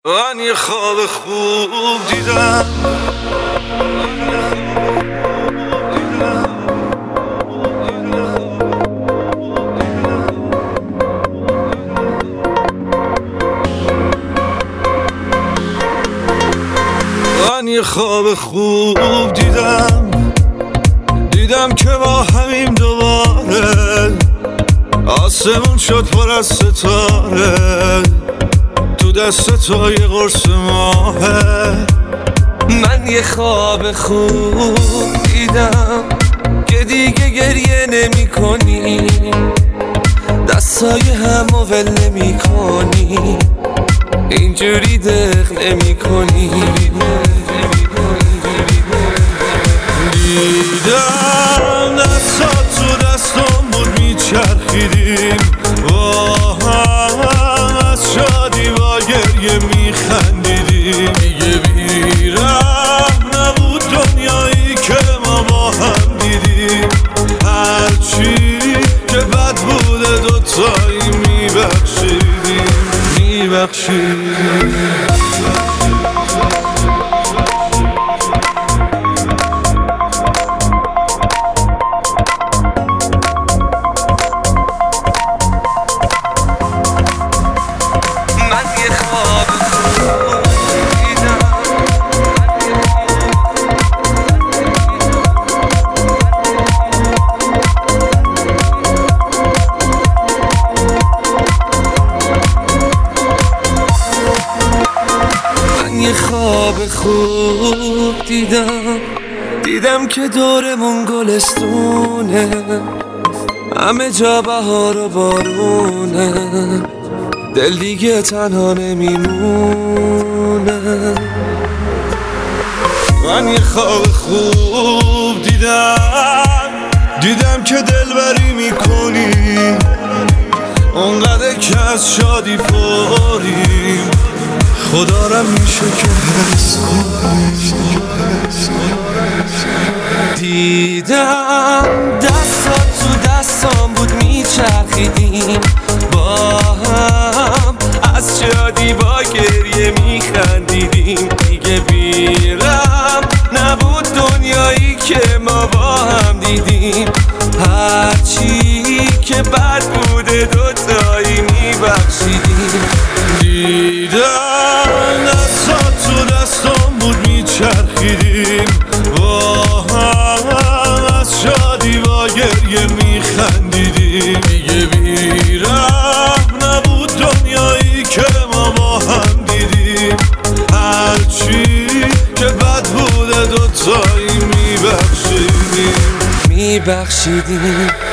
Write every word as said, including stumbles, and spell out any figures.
من یه خواب خوب دیدم، من یه خواب خوب دیدم دیدم که با همیم دوباره آسمون شد پر از ستاره، تو دست تو یه قرص ماهه. من یه خواب خوب دیدم که دیگه گریه نمی کنی، دستای همو ول نمی کنی، اینجوری دق نمی کنی. دیدم دستات تو دستم بود میچرخیدیم با هم، از شادی با گریه میخندیدیم. دیگه بیرحم نبود دنیایی که ما با هم دیدیم، هرچی که بد بوده دوتایی میبخشیدیم میبخشیدیم. یه خواب خوب دیدم دیدم که دورمون گلستونه، همه جا بهار و بارونه، دل دیگه تنها نمیمونه. من یه خواب خوب دیدم دیدم که دلبری میکنی، اونقدر که از شادی پریم، خدا را میشه که حس کنی. دیدم دستات تو دستام بود میچرخیدیم با هم، از شادی با گریه میخندیدیم. دیگه بیرم نبود دنیایی که ما با هم دیدیم، هرچی که بد بوده دوتایی میبخشیدیم. دیدم دستات تو دستم بود میچرخیدیم با هم، از شادی با گریه میخندیدیم. دیگه بیرحم نبود دنیایی که ما با هم دیدیم، هرچی که بد بوده دوتایی میبخشیدیم میبخشیدیم